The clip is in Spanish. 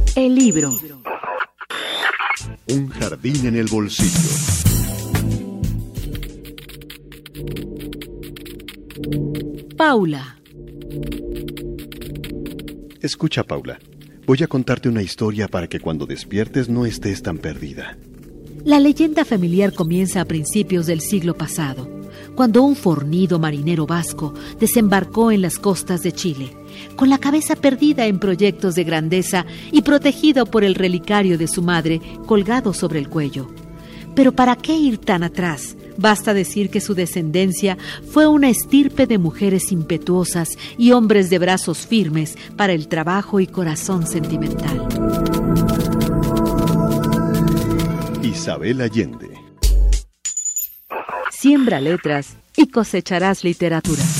El libro. Un jardín en el bolsillo. Paula. Escucha, Paula. Voy a contarte una historia para que cuando despiertes no estés tan perdida. La leyenda familiar comienza a principios del siglo pasado, cuando un fornido marinero vasco desembarcó en las costas de Chile, con la cabeza perdida en proyectos de grandeza y protegido por el relicario de su madre colgado sobre el cuello. Pero ¿para qué ir tan atrás? Basta decir que su descendencia fue una estirpe de mujeres impetuosas y hombres de brazos firmes para el trabajo y corazón sentimental. Isabel Allende. Siembra letras y cosecharás literatura.